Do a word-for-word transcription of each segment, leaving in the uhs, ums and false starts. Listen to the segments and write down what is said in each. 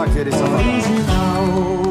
Vaqueiro e Original,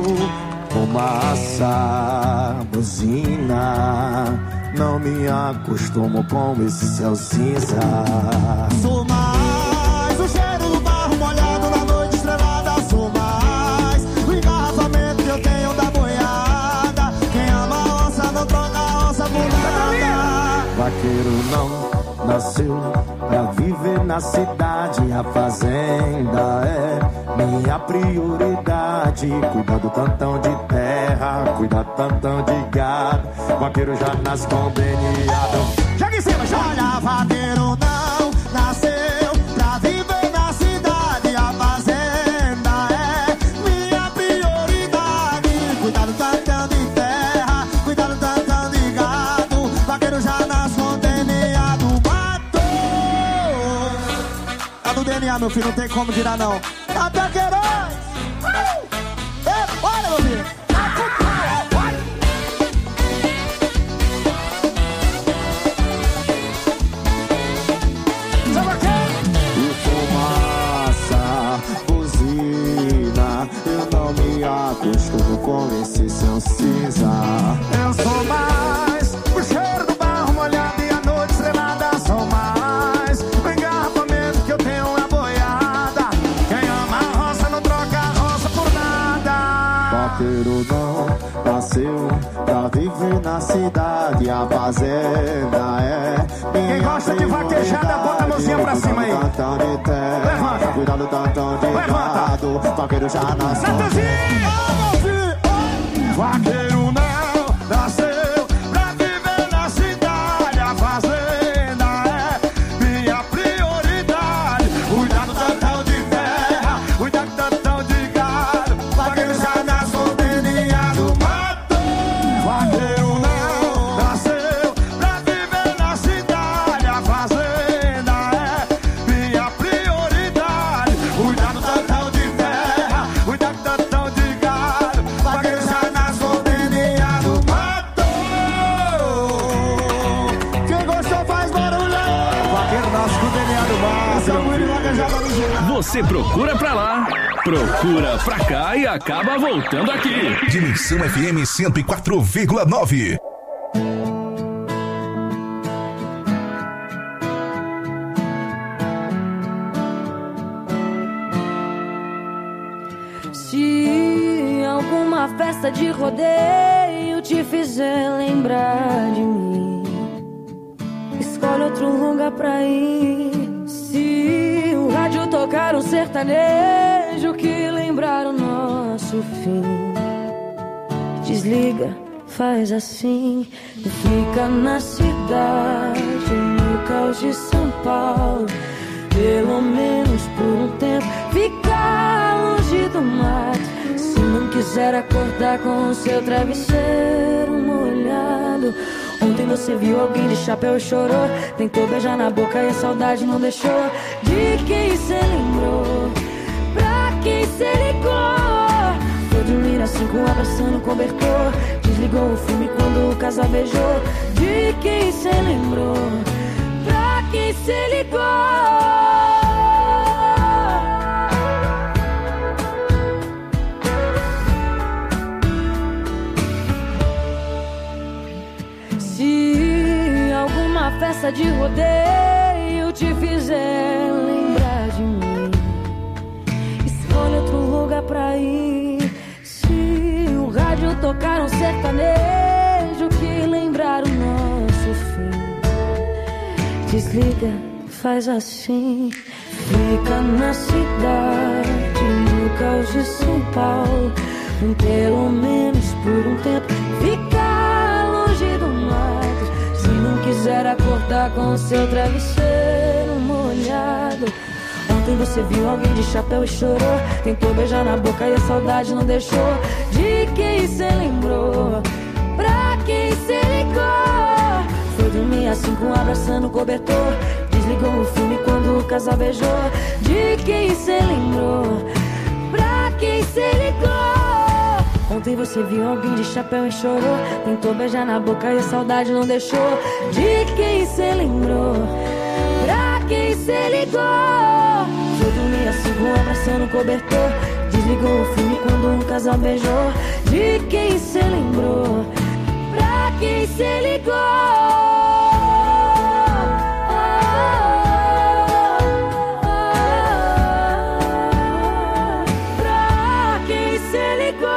fumaça, buzina, não me acostumo com esse céu cinza. Sou mais o cheiro do barro molhado na noite estrelada. Sou mais o engarrafamento que eu tenho da boiada. Quem ama a onça não troca a onça por nada. Vaqueiro não nasceu pra viver na cidade. A fazenda é minha prioridade. Cuidar do tantão de terra, cuidar do tantão de gado. Vaqueiro já nasce conveniado. Joga em cima, joga. Olha, vaqueiro não nasceu pra viver na cidade. A fazenda é minha prioridade. Cuidar do tantão de terra, cuidar do tantão de gado. Vaqueiro já nasce com D N A do mato. Tá no D N A, meu filho, não tem como tirar não. Tá Vaqueirões! É, bora, meu filho! Acostumo com esse céu cinza. Eu sou mais o cheiro do barro molhado e a noite estrelada. Sou mais o engarrafamento que eu tenho é boiada. Quem ama a roça não troca a roça por nada. Vaqueiro não nasceu pra viver na cidade. A fazenda é minha. Quem gosta de vaquejada, bota a mãozinha pra cima aí. Levanta. Cuidado do tantão de gado. Vaqueiro já nasceu. Vaqueiro não nasceu pra viver na cidade. A fazenda é minha prioridade. Cuidar do tantão de terra, cuidar do tantão de gado. Vaqueiro já nasce com D N A do mato. Vaqueiro não nasceu pra viver na cidade. A fazenda é minha prioridade. Cuidar do tantão de terra, cuidar do tantão de gado. Vaqueiro já nasce com D N A do mato. Quem gostou faz barulho. Vaqueiro nasce com D N A do mato. Esse é o Willy Vaquejada original. Você procura pra lá, procura pra cá e acaba voltando aqui. Dimensão F M cento e quatro vírgula nove. Se alguma festa de rodeio te fizer lembrar de mim, escolhe outro lugar pra ir. Se o rádio tocar um sertanejo que lembrar o nosso fim, desliga, faz assim e fica na cidade, no caos de São Paulo. Pelo menos por um tempo, ficar longe do mato. Se não quiser acordar com o seu travesseiro molhado. Ontem você viu alguém de chapéu e chorou. Tentou beijar na boca e a saudade não deixou. De quem cê lembrou? Pra quem cê ligou? Foi dormir assim com abraçando o cobertor. Desligou o filme quando o casal beijou. De quem cê lembrou? Pra quem cê ligou? Se alguma festa de rodeio te fizer lembrar de mim, escolhe outro lugar pra ir. Se o rádio tocar um sertanejo que lembrar o nosso fim, desliga, faz assim, fica na cidade, no caos de São Paulo. Pelo menos por um tempo, ficar longe do mato. Se não quiser acordar com o seu travesseiro molhado. Ontem você viu alguém de chapéu e chorou. Tentou beijar na boca e a saudade não deixou. De quem cê lembrou? Pra quem cê ligou? Foi dormir assim com abraçando o cobertor. Desligou o filme quando o casal beijou. De quem cê lembrou? Pra quem cê ligou? Ontem você viu alguém de chapéu e chorou. Tentou beijar na boca e a saudade não deixou. De quem cê lembrou? Pra quem cê ligou? Foi dormir assim com abraçando o cobertor. Desligou o filme quando um casal beijou. De quem cê lembrou? Pra quem cê ligou? Pra quem cê ligou?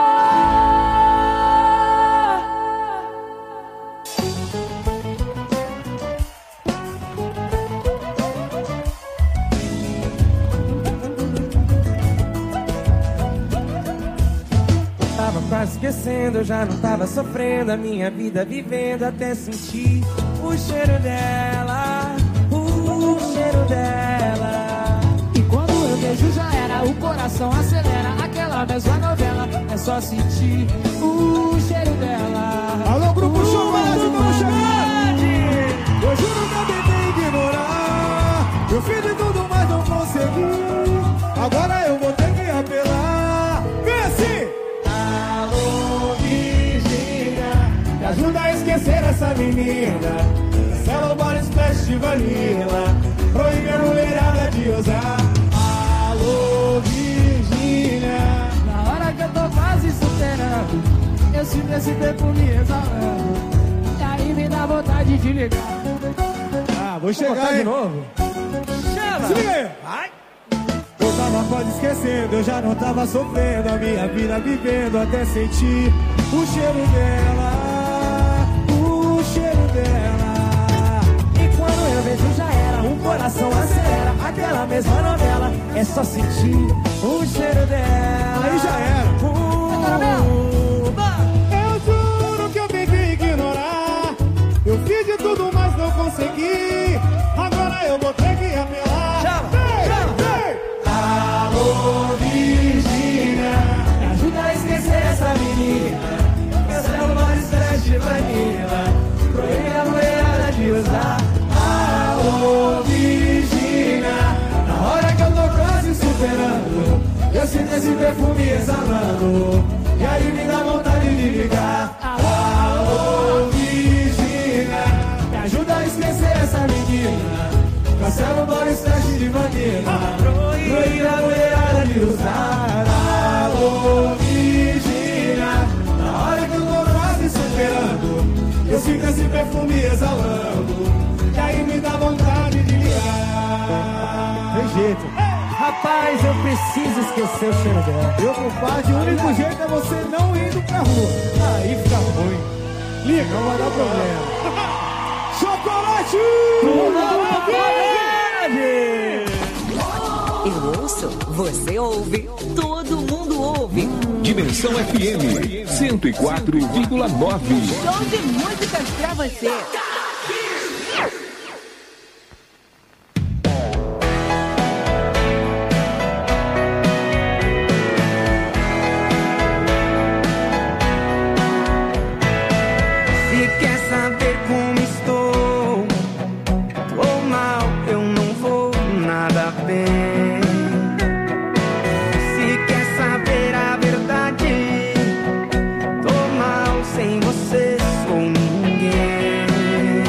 Quase esquecendo, eu já não tava sofrendo a minha vida vivendo até sentir o cheiro dela, o cheiro dela. E quando eu vejo já era, o coração acelera, aquela mesma novela, é só sentir o cheiro dela. Alô, grupo Show Brasil, vamos chegar! Eu juro que eu tentei ignorar, eu fiz de tudo, mas não consegui. Agora eu vou ter que apelar. Vem assim! Me ajuda a esquecer essa menina. Cancela o body splash de vanilla. Proíbe a mulherada de usar. Alô, Virgínia. Na hora que eu tô quase superando, eu sinto esse perfume exalando. E aí me dá vontade de ligar. Ah, vou chegar aí. De novo. Chama. Se liga aí. Vai. Eu tava quase esquecendo, eu já não tava sofrendo a minha vida vivendo até sentir o cheiro dela. O cheiro dela. E quando eu vejo já era, o coração acelera, aquela mesma novela, é só sentir o cheiro dela. Aí já era. Uh, eu juro que eu tentei ignorar. Eu fiz de tudo, mas não consegui. Agora eu vou ter que apelar. Chama, vem, chama. vem. Alô, Virgínia. Me ajuda a esquecer essa menina. Cancela o body splash de vanilla. Proíbe a mulherada de usar. Alô, Virgínia. Na hora que eu tô quase superando, eu sinto esse perfume exalando. E aí me dá vontade de ligar. Alô, Virgínia. Me ajuda a esquecer essa menina. Cancela o body splash de vanilla. Proíbe a mulherada de usar. Alô, Virgínia. Na hora que eu tô quase superando, eu sinto esse perfume exalando. E aí me dá vontade de ligar. tem jeito. Rapaz, eu preciso esquecer o cheiro dela. Meu compadre, o único jeito é você não indo pra rua. Aí fica ruim. Liga, não vai dar problema. Chocolate! Eu ouço, você ouve, todo mundo ouve. Dimensão F M cento e quatro vírgula nove. Show de músicas pra você. Se quer saber como estou, tô mal, eu não vou nada bem. Se quer saber a verdade, tô mal, sem você sou ninguém.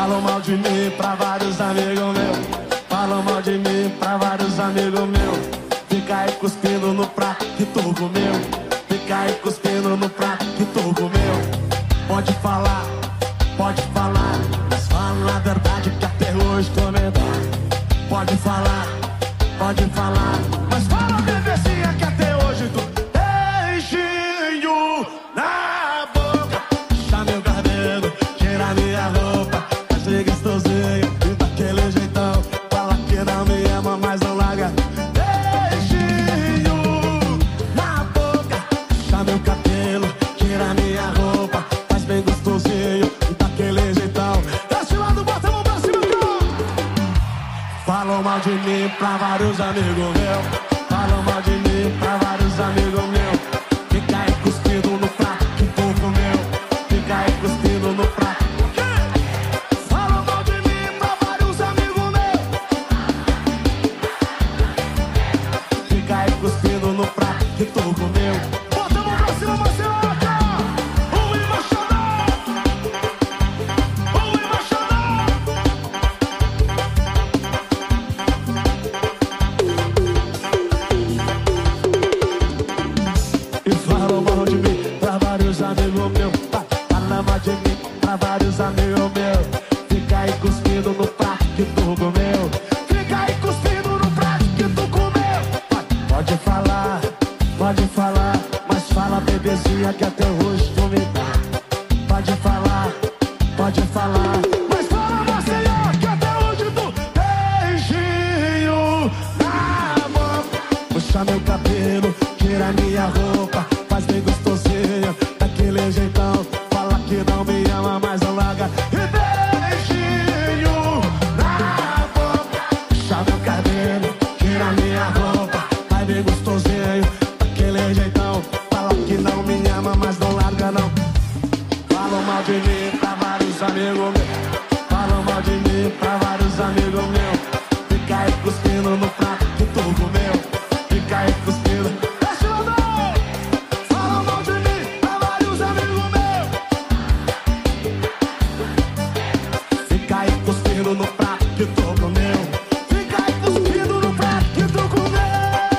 Falam mal de mim pra vários amigos meus. Falam mal de mim pra vários amigos meus. Fica aí cuspindo no prato que tu comeu. Fica aí cuspindo no prato que tu comeu. Pode falar, pode falar, mas fala a verdade que até hoje tô medado. Pode falar, pode falar, mas fala a bebezinha que até hoje tu beijinho na boca. Puxa meu cabelo, tira minha roupa, faz gostosinho e daquele jeitão. Fala que não me ama, mas não larga. Beijinho na boca, puxa meu cabelo, tira minha roupa, faz bem gostosinho e daquele jeitão. Desse lado, bota a mão pra cima, cara. Falam mal de mim pra vários amigos meus. Falam mal de mim pra vários amigos meus. Fica aí cuspindo no prato que tu comeu. Fica aí cuspindo no prato. Falam mal de mim pra vários amigos meus. Fica aí cuspindo no prato que tu comeu. Bota a mão pra cima, Marcelo. O embaixador, o embaixador. E falam mal de mim pra vários amigos meus. Falam mal de mim pra vários amigos meus. Fica aí cuspindo no prato que tu comeu. Fica aí cuspindo no prato que tu comeu. Pode falar, pode falar, mas fala bebezinha que até hoje tu me dá. Pode falar, pode falar, mas fala Maceió que até hoje tu beijinho na boca. Puxa meu cabelo, tira minha roupa, faz bem gostosinho, daquele jeitão. Fala que não me ama, mas não larga. E beijinho na boca. Puxa meu cabelo, tira minha roupa, faz bem gostosinho, daquele jeitão. Fala que não me ama, mas não larga não. Falam mal de mim pra vários amigos meus. Falam mal de mim pra vários amigos meus. Fica aí cuspindo no prato que tu comeu. Fica aí cuspindo. Desce lá, não! Falam mal de mim pra vários amigos meus. Fica aí cuspindo no prato que tu comeu. Fica aí cuspindo no prato que tu comeu.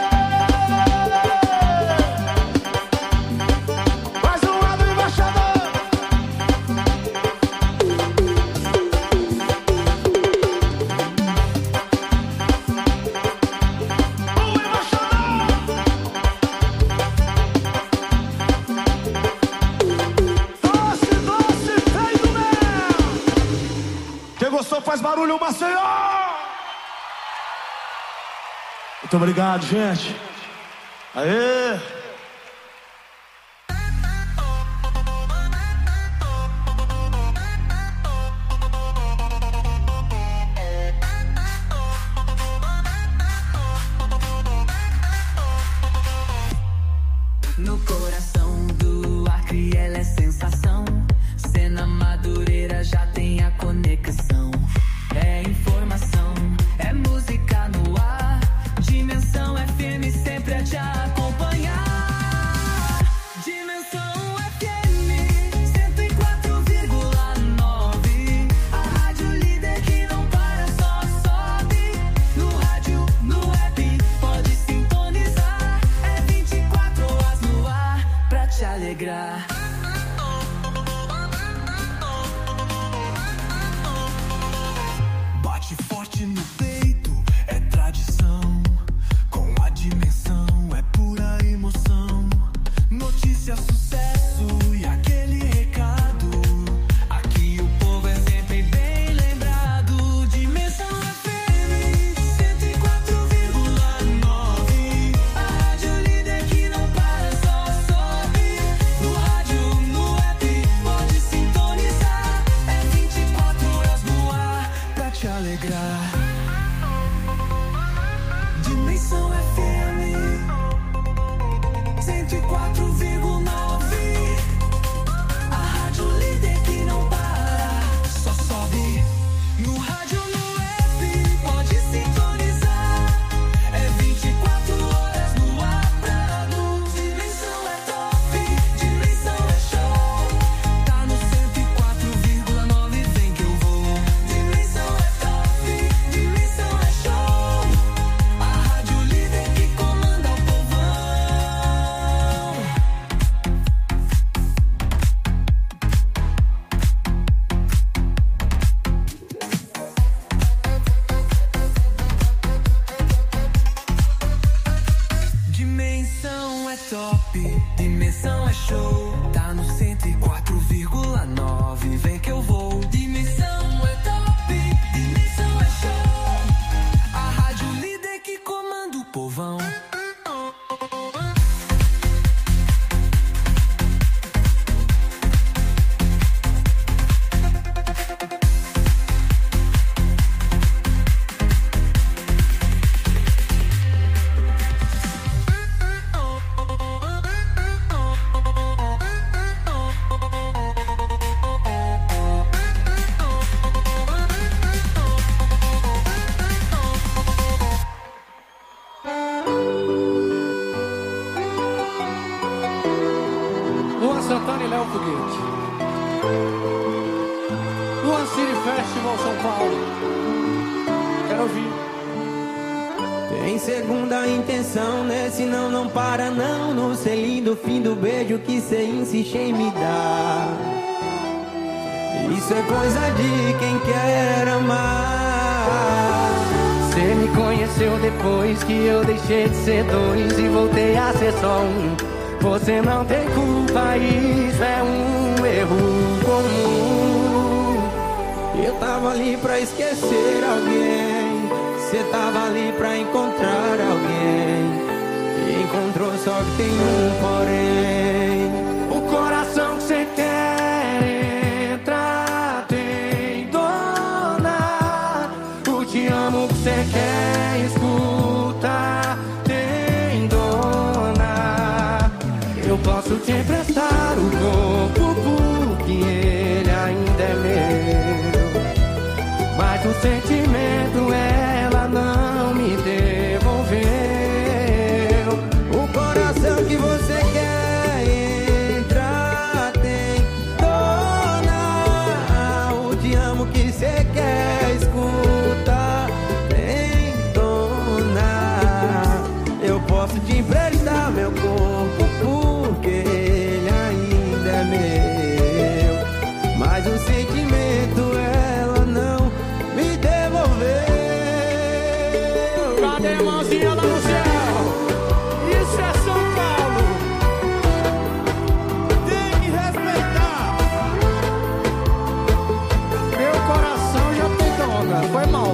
Mais um lado, embaixador. O embaixador. Doce, doce, feio do mel. Quem gostou faz barulho, Maceió. Muito obrigado, gente. Aê. No coração do Acre ela é sensação. Cena Madureira já tem a conexão. É informação, é música no ar. Dimensão F M sempre a te acompanhar. Dimensão F M cento e quatro vírgula nove. A rádio líder que não para, só sobe. No rádio, no app, pode sintonizar. É vinte e quatro horas no ar pra te alegrar. Bate forte no peito, é tradição. Com a dimensão, é pura emoção. Notícia, sucesso e aquele recado. Aqui o povo é sempre bem lembrado. Dimensão F M cento e quatro vírgula nove. A rádio líder que não para, só sobe. No rádio, no app, pode sintonizar. É vinte e quatro horas no ar pra te alegrar. Santana e Léo Foguete. Luan City Festival São Paulo. Quero ouvir. Tem segunda intenção, né? Senão não para não. No selinho do fim do beijo que cê insiste em me dar. Isso é coisa de quem quer amar. Cê me conheceu depois que eu deixei de ser dois e voltei a ser só um. Você não tem culpa, isso é um erro comum. Eu tava ali pra esquecer alguém, cê tava ali pra encontrar alguém. E encontrou, só que tem um porém. O coração que cê quer entrar tem dona. O te amo que cê quer escutar tem dona. Eu posso te emprestar o corpo porque ele ainda é meu, mas o sentimento ela não me devolveu. O coração que você quer entrar tem dona. O te amo que você quer escutar tem dona. Eu posso te emprestar meu corpo porque ele ainda é meu, mas o sentimento ela não me devolveu. Cadê a mãozinha lá no céu? Isso é São Paulo. Tem que respeitar. Meu coração já tem dona. Foi mal.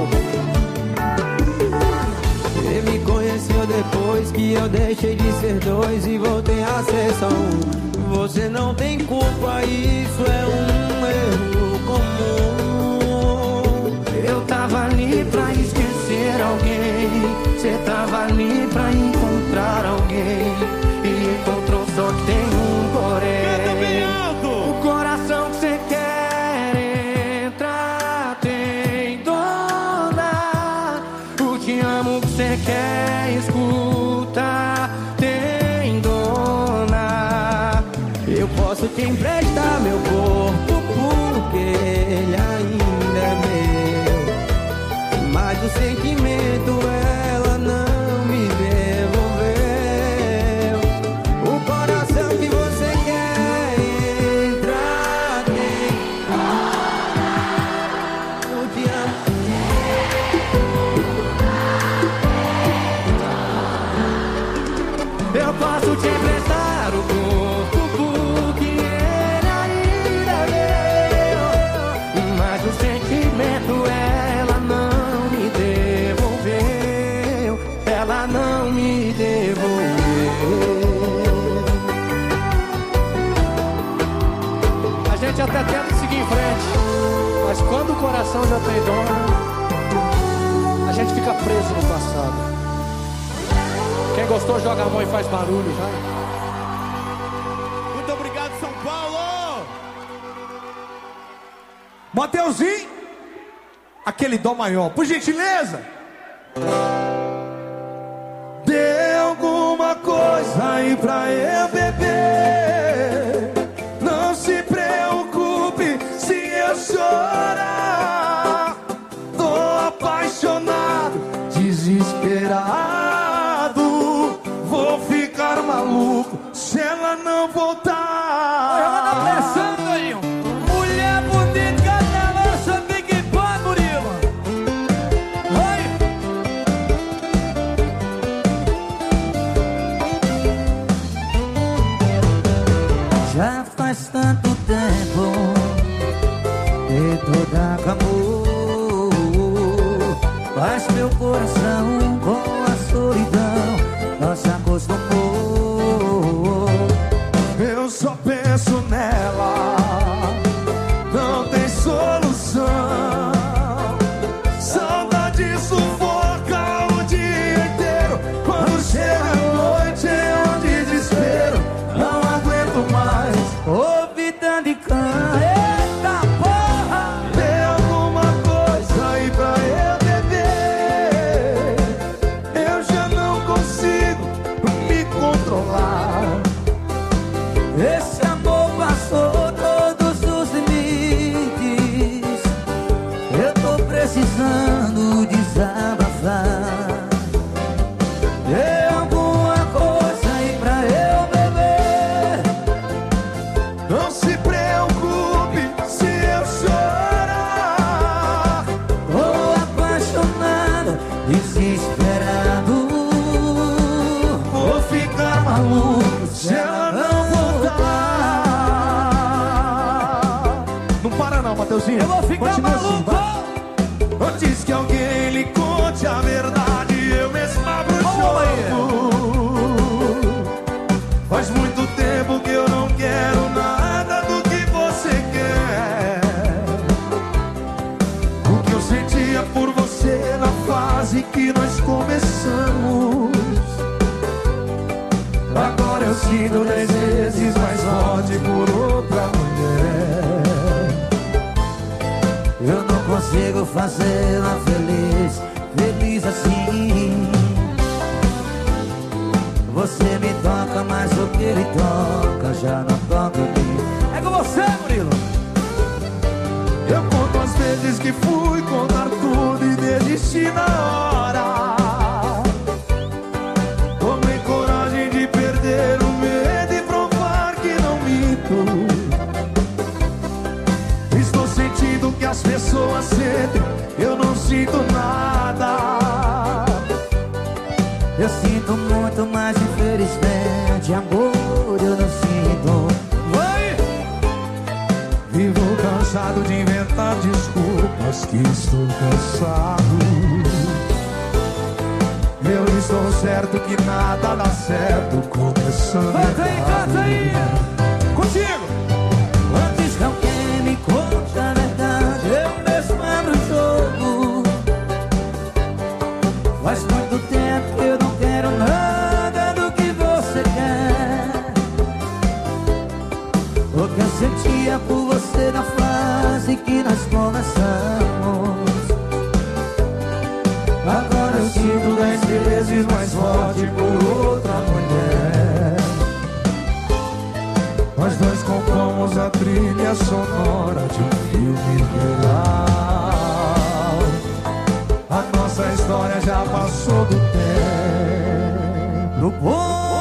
Você me conheceu depois que eu deixei de ser dois e voltei a ser só um. Você não tem culpa, isso é um erro comum. Eu tava ali pra esquecer alguém, cê tava ali pra encontrar alguém. E encontrou, só que tem um porém. O coração que cê quer entrar tem dona. O te amo que cê quer escutar tem dona. Eu posso te emprestar meu corpo porque ele ainda é meu, mas o sentimento ela não me devolveu. O coração que você quer entrar tem. Eu te amo. Eu posso te emprestar o corpo porque ele ainda é meu, mas o sentimento ela não me devolveu. Ela não me devolveu. A gente até tenta seguir em frente, mas quando o coração já tem dona, a gente fica preso no passado. Quem gostou, joga a mão e faz barulho, vai. Muito obrigado, São Paulo! Mateuzinho, aquele dó maior, por gentileza. Dê alguma coisa aí pra eu beber. Não se preocupe se eu chorar. Tô apaixonado, desesperado. Vou ficar maluco se ela não voltar. Ela tá pensando aí. Mulher bonita, canelosa, Big Bang, Murilo. Oi. Já faz tanto tempo que toda acabou, mas meu coração com a solidão não se acostumou. Eu só penso nela, não tem solução. Saudade sufoca o dia inteiro. Quando chega a noite é um desespero. Não aguento mais Ouvi tanto de cã, eita porra! Tem alguma coisa aí pra eu beber. Eu já não consigo me controlar. Mateuzinho. Eu vou ficar Continua maluco. assim, vai. Antes que alguém lhe conte a verdade, eu mesmo abro o jogo. Faz muito tempo que eu não quero nada do que você quer. O que eu sentia por você na fase que nós começamos, agora eu sinto dez vezes mais forte por outra mulher. Eu não consigo fazê-la feliz, feliz assim. Você me toca, mas o que ele toca já não toca em mim. É com você, Murilo. Eu conto as vezes que fui contar tudo e desisti na hora. Tomei coragem de perder o medo e provar que não minto. Estou sentindo que as pessoas sentem, eu não sinto nada. Eu sinto muito, mas infelizmente amor eu não sinto. Vai! Vivo cansado de inventar desculpas, que estou cansado. Eu estou certo que nada dá certo, começando Canta aí, canta aí. Contigo. Antes que alguém me conte a verdade, eu mesmo abro o jogo. Faz muito tempo que eu não quero nada do que você quer. O que eu sentia por você na fase que nós começamos, agora eu sinto dez vezes mais forte por outra mulher. Nós dois compomos a trilha sonora de um filme real. A nossa história já passou do tempo. no ponto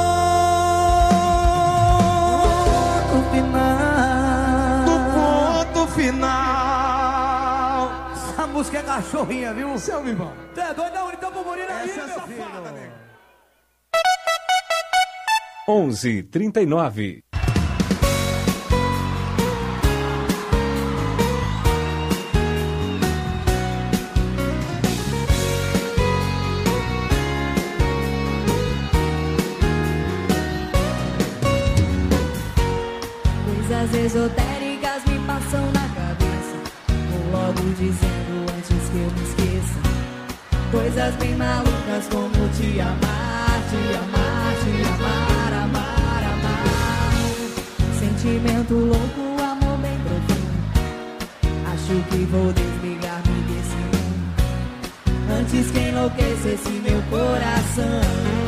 final. No ponto final. Essa música é cachorrinha, viu? Seu Mibão. Tu é doido? Não, então pro Murilo aí, Essa é meu safada, filho. nego. onze e trinta e nove. Coisas esotéricas me passam na cabeça, vou logo dizendo antes que eu me esqueça. Coisas bem malucas como te amar, te amar, te amar, amar, amar. Sentimento louco, amor bem profundo. Acho que vou desligar-me desse mundo antes que enlouquecesse meu coração.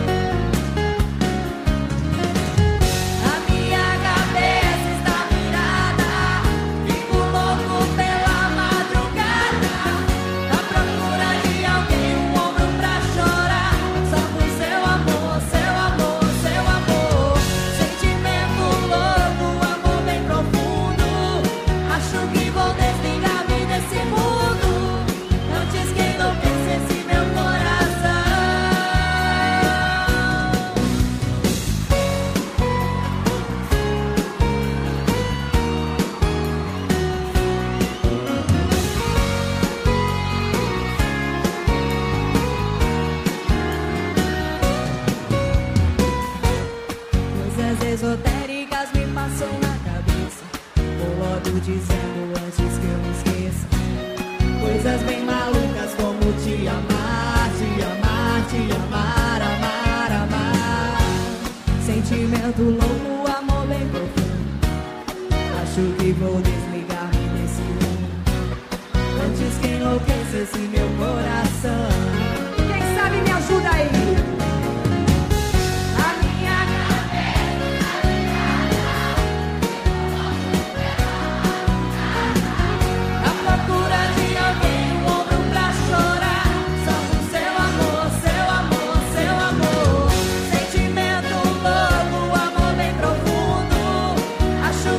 Esotéricas me passam na cabeça, vou logo dizendo antes que eu me esqueça. Coisas bem malucas como te amar, te amar, te amar, amar, amar. Sentimento louco, amor bem profundo. Acho que vou desligar-me desse mundo antes que enlouquecesse meu coração. Quem sabe me ajuda aí.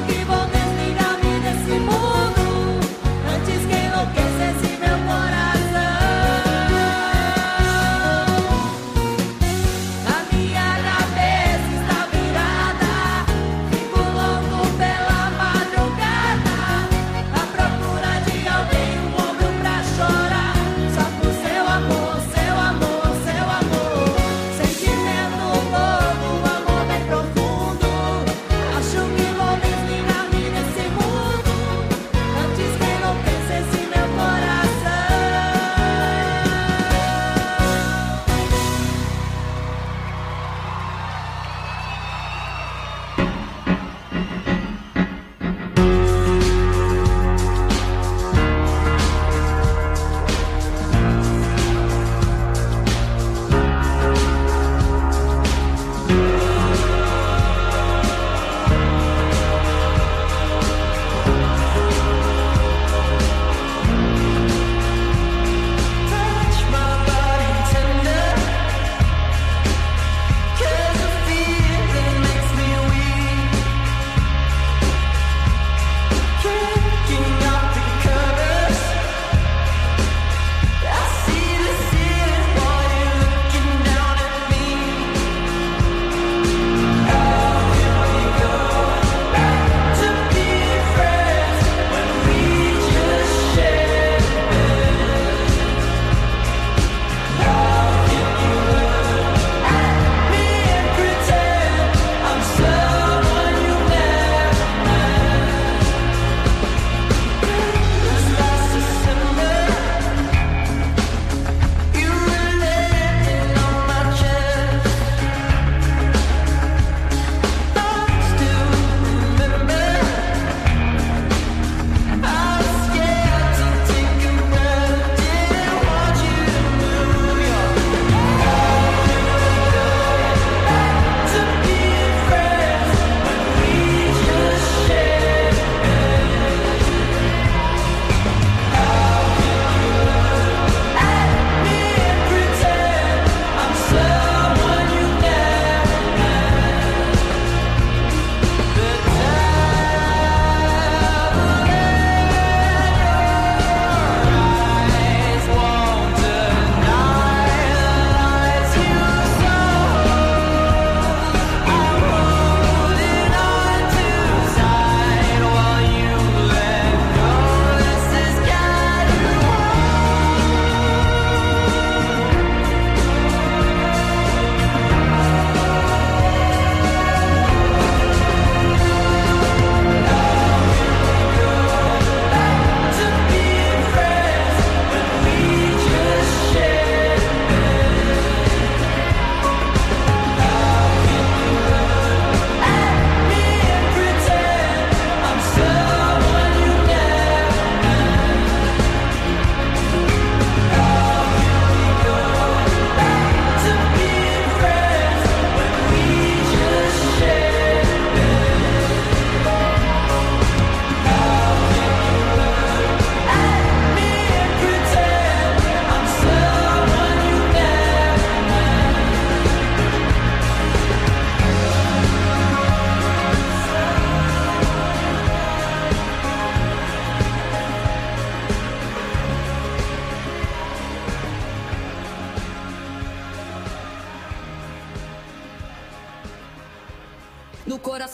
Antes que enlouquecesse meu coração.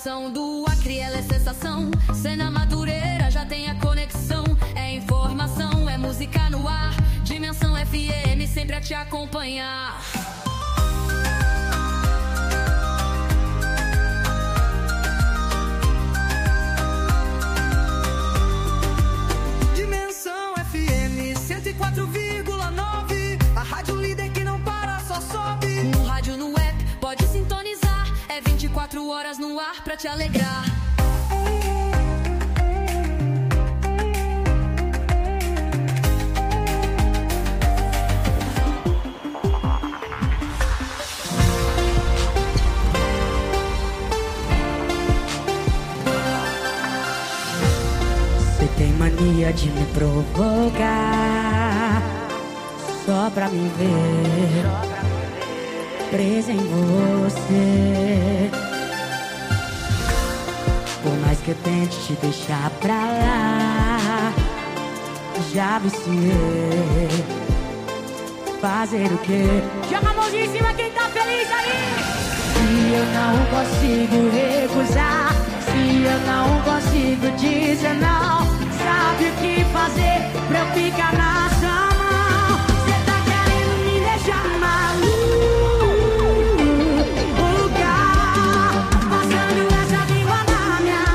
coração do Acre, ela é sensação. Cena Madureira já tem a conexão. É informação, é música no ar. Dimensão F M sempre a te acompanhar. Dimensão F M cento e quatro vírgula nove. A rádio líder que não para, só sobe. No rádio, no app, pode sintonizar. É vinte e quatro horas no ar pra te alegrar. Você tem mania de me provocar só pra me ver presa em você. Por mais que eu tente te deixar pra lá, já viciei. Fazer o quê? Joga a mãozinha em cima quem tá feliz aí. Se eu não consigo recusar, se eu não consigo dizer não, sabe o que fazer pra eu ficar na sua mão? Cê tá querendo me deixar maluca, passando essa língua na minha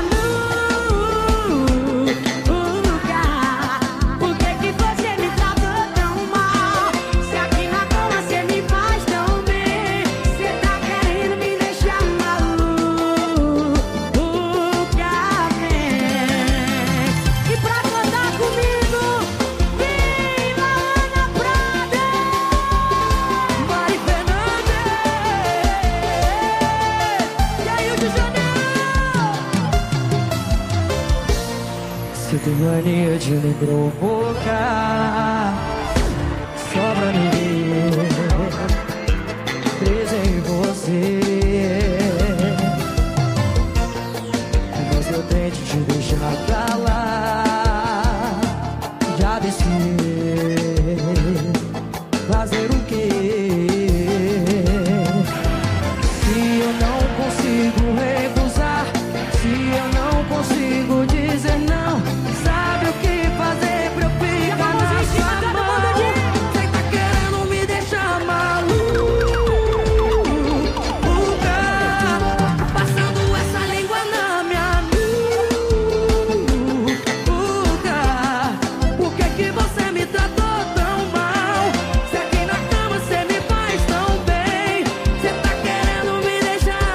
nuca. Por que que você me tratou tão mal? Se aqui na cama cê me faz tão bem. Cê tá querendo me deixar maluca, vem. E pra cantar comigo, vem Ana Prada, Mari Fernandes e aí o de Janeiro. Você tem mania de me provocar só pra me ver presa em você. Mas eu tento te deixar pra lá, já decidi fazer o quê? Se eu não consigo recusar, se eu não consigo dizer não, sabe o que fazer pra eu ficar na sua mão? Cê tá querendo me deixar maluca, passando essa língua na minha nuca. Por que que você me tratou tão mal? Se aqui na cama cê me faz tão bem. Cê tá querendo me deixar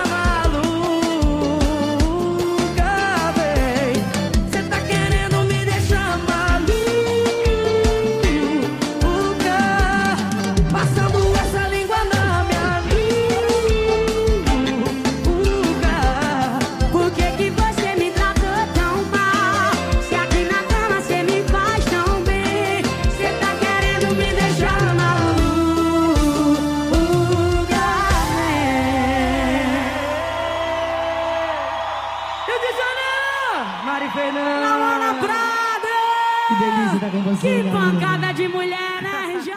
maluca, bem. Cê tá querendo me deixar maluca, passando essa língua na minha nuca. Por que que você me tratou tão mal? Se aqui na cama cê me faz tão bem. Cê tá querendo me deixar maluca, Rio de Janeiro, Mari Fernandes. Ana Prada. Que delícia estar com você, Que minha amiga. pancada de mulher, né, R J?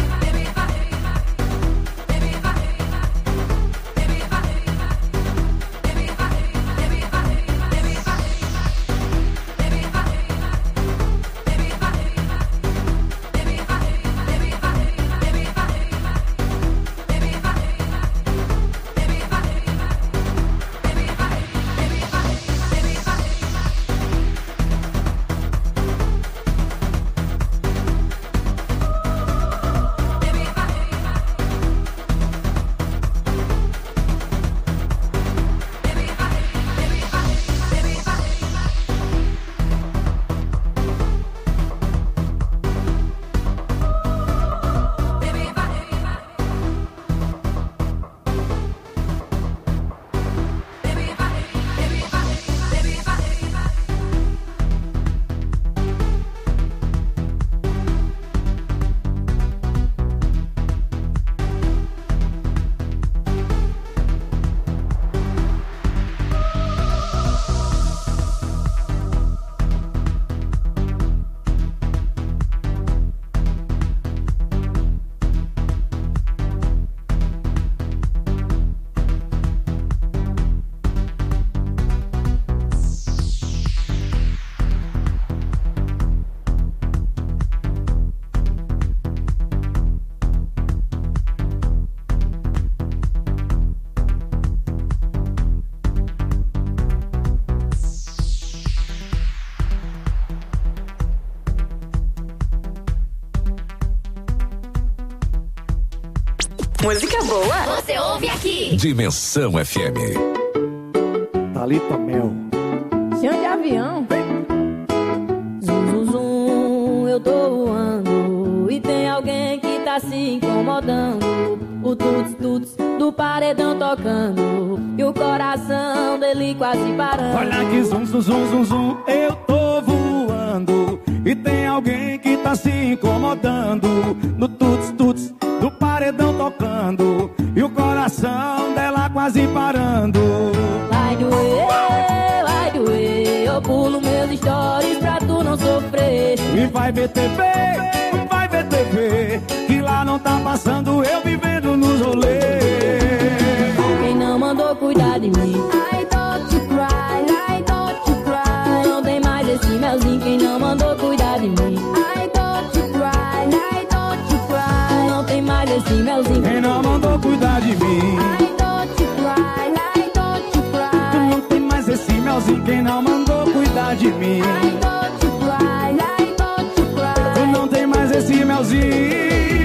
Música boa, você ouve aqui. Dimensão F M. Thalita Mel. Chão de avião. Zum, zum, zum, eu tô voando. E tem alguém que tá se incomodando. O tuts, tuts do paredão tocando. E o coração dele quase parando. Olha que zum, zum, zum, zum, zum, eu tô voando. E tem alguém que tá se incomodando. No tuts, tuts do paredão tocando. E o coração dela quase parando. Vai doer, vai doer. Eu pulo meus stories pra tu não sofrer. E vai ver T V, vai ver T V, que lá não tá passando eu vivendo nos rolês. Quem não mandou cuidar de mim? I don't you cry, I don't you cry. Não tem mais esse melzinho. Quem não mandou cuidar de mim? I don't you cry, I don't you cry. Não tem mais esse melzinho. Quem não mandou cuidar de mim? I don't you cry, I don't you cry. Não tem mais esse melzinho. Quem não mandou cuidar de mim? I don't you cry, I don't you cry. Não tem mais esse melzinho.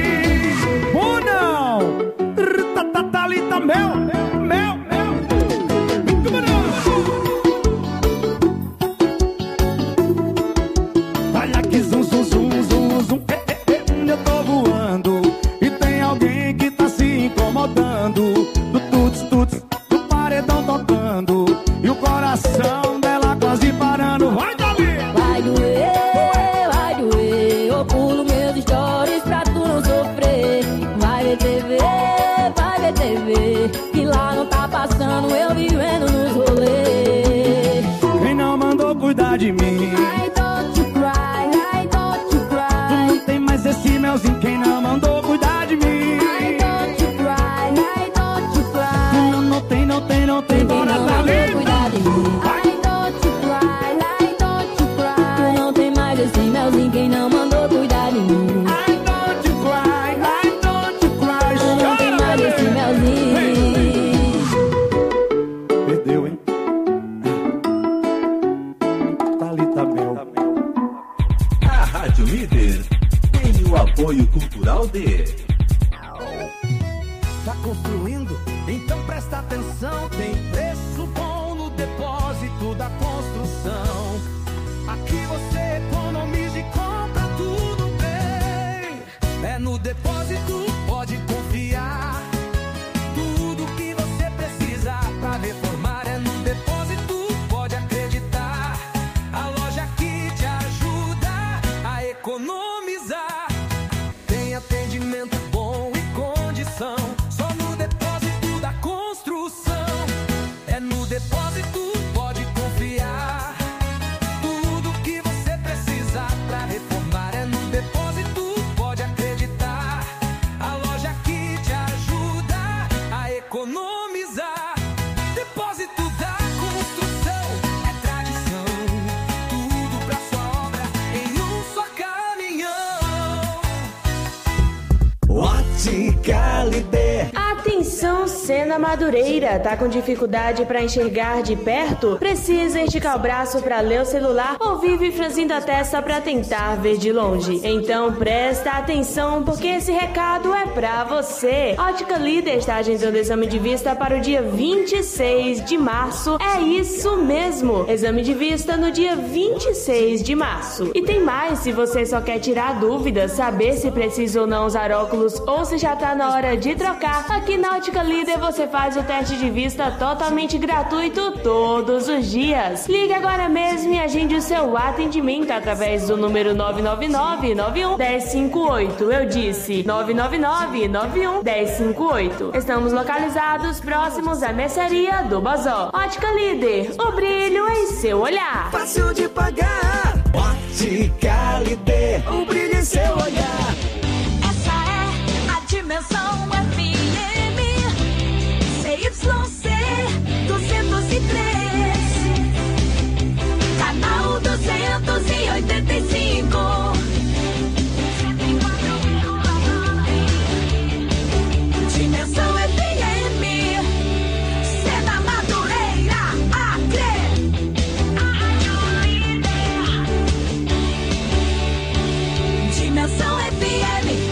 Ou não? Thalita Mel, Mel, Mel. Apoio Cultural de... Tá construindo? Então presta atenção. Tem preço bom no depósito da construção. Aqui você economiza e compra tudo bem. É no depósito, pode confiar. Tudo que você precisa pra reformar é no depósito, pode acreditar. A loja que te ajuda a economizar. Tem atendimento bom e condição. Só no depósito da construção. É no depósito, pode confiar. Tudo que você precisa pra reformar é no depósito, pode acreditar. A loja que te ajuda a economizar. Depósito da construção é tradição. Tudo pra sua obra em um só caminhão. Ótica Líder. Atenção, Sena Madureira, tá com dificuldade pra enxergar de perto? Precisa esticar o braço pra ler o celular ou vive franzindo a testa pra tentar ver de longe? Então presta atenção, porque esse recado é pra você. Ótica Líder está agendando exame de vista para o dia vinte e seis de março. É isso mesmo, exame de vista no dia vinte e seis de março. E tem mais, se você só quer tirar dúvidas, saber se precisa ou não usar óculos ou se já tá na hora de trocar, aqui na Ótica Líder você faz o teste de vista totalmente gratuito todos os dias. Ligue agora mesmo e agende o seu atendimento através do número nove nove nove, nove um, um zero cinco oito. Eu disse nove nove nove, nove um, um zero cinco oito. Estamos localizados próximos à mercearia do Bazó. Ótica Líder, o brilho em seu olhar. Fácil de pagar. Ótica Líder, O brilho em seu olhar. Essa é a Dimensão F M C Y C duzentos e três, canal duzentos e oitenta e cinco. Dimensão F M, Sena Madureira, Acre. Dimensão F M.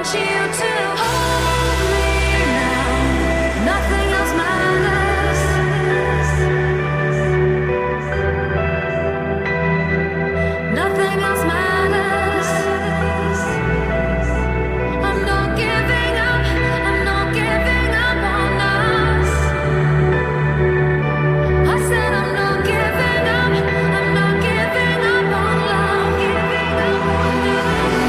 want you to hold me now. Nothing else matters. Nothing else matters. I'm not giving up. I'm not giving up on us. I said I'm not giving up. I'm not giving up on love. Giving up on you.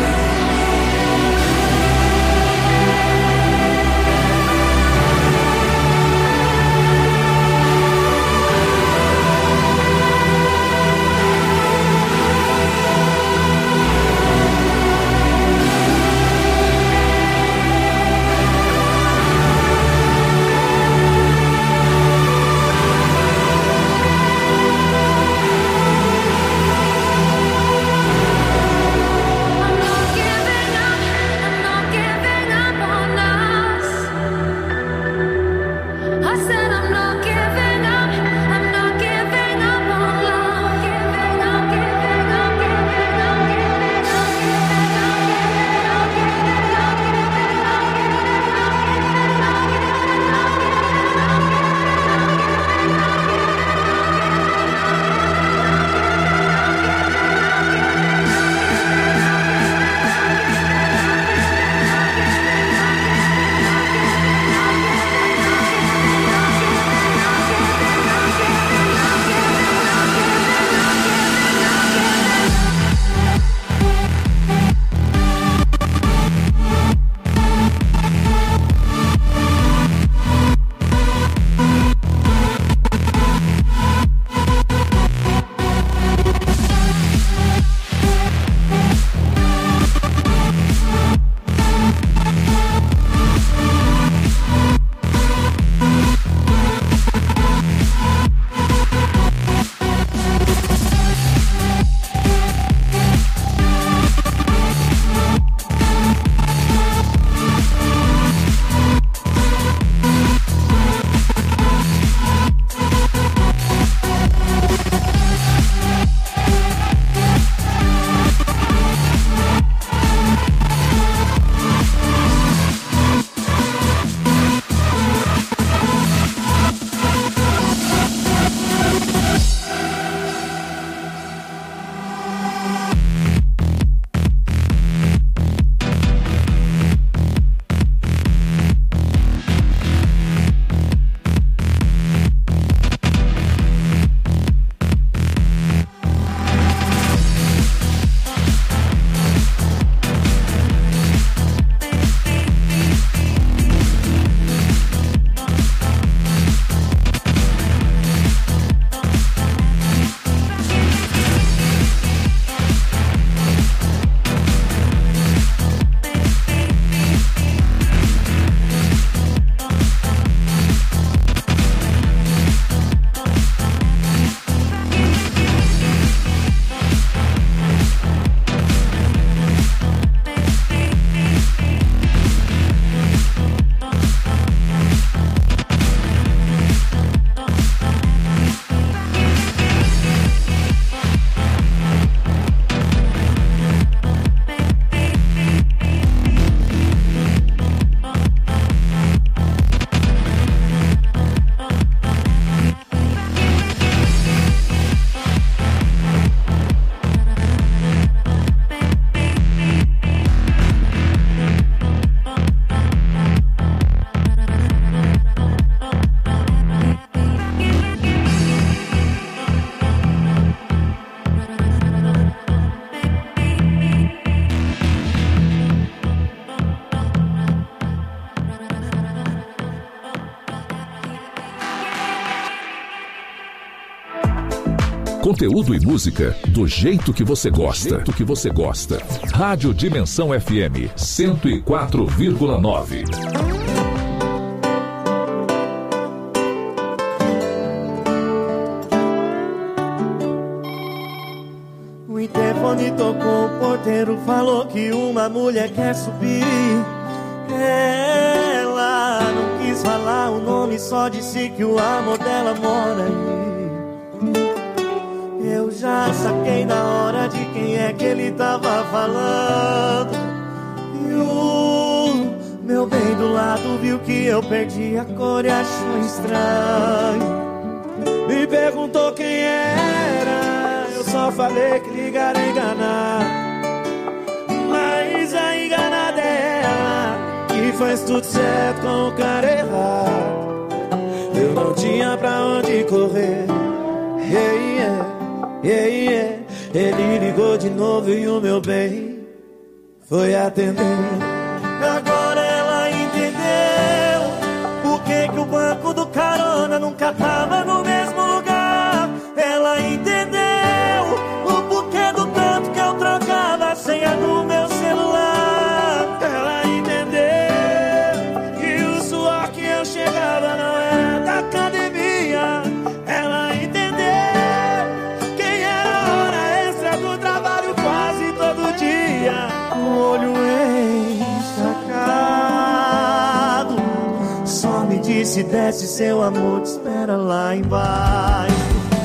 Conteúdo e música do jeito que você gosta. Do jeito que você gosta. Rádio Dimensão F M cento e quatro vírgula nove. O interfone tocou, o porteiro falou que uma mulher quer subir. Ela não quis falar o nome, só disse que o amor dela mora aí. Eu já saquei na hora de quem é que ele tava falando. E o lado viu que eu perdi a cor e achou estranho. Me perguntou quem era, eu só falei que ligaram enganar. Mas a enganada é ela, que faz tudo certo com o cara errado. Eu não tinha pra onde correr. Yeah, yeah, yeah, yeah. Ele ligou de novo e o meu bem foi atender. Agora ela entendeu por que que o banco do carona nunca tava no mesmo lugar. Ela entendeu o porquê do tanto que eu trocava a senha do meu celular. Ela entendeu que o suor que eu chegava não era da academia. Ela entendeu quem era a hora extra do trabalho quase todo dia. O olho encharcado só me disse: desce, seu amor te espera lá embaixo.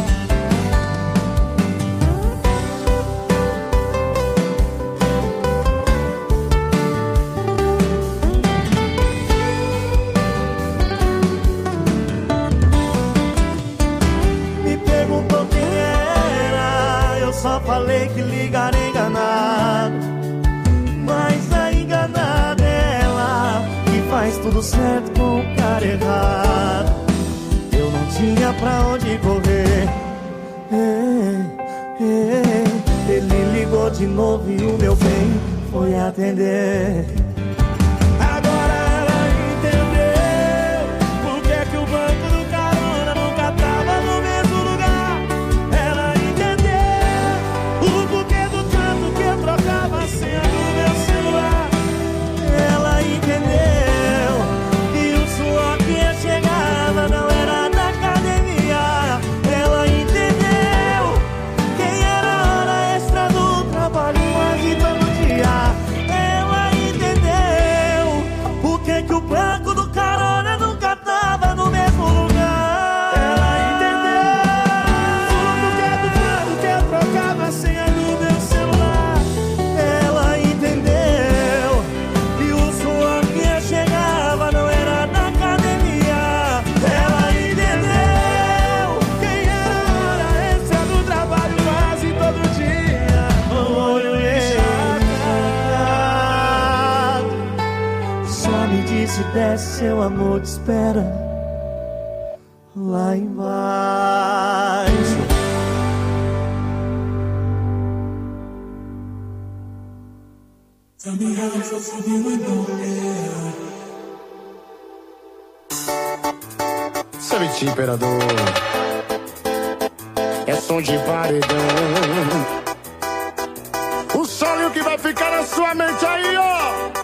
Me perguntou quem era, eu só falei que ligaram enganado. Mas a enganada é ela, que faz tudo certo com o cara errado. Eu não tinha pra onde correr. É, é, ele ligou de novo e o meu bem foi atender. Agora ela entendeu por que que o banco do carona nunca tava no mesmo lugar. Ela entendeu o porquê do tanto que eu trocava a senha do meu celular. Ela entendeu que o suor que eu chegava não era da academia. Ela entendeu quem era a hora extra do trabalho quase todo dia. Ela entendeu por que que o banco do carona nunca tava no mesmo lugar. Ela entendeu o porquê do tanto que eu trocava a senha do meu celular. Ela entendeu que o suor que eu chegava não era da academia. Ela entendeu quem era a hora extra do trabalho quase todo dia. O olho encharcado só me disse: desce, seu amor te espera lá embaixo. Tell me how you feel something we know. Sabe, imperador, é som de paredão. O sonho que vai ficar na sua mente aí, ó.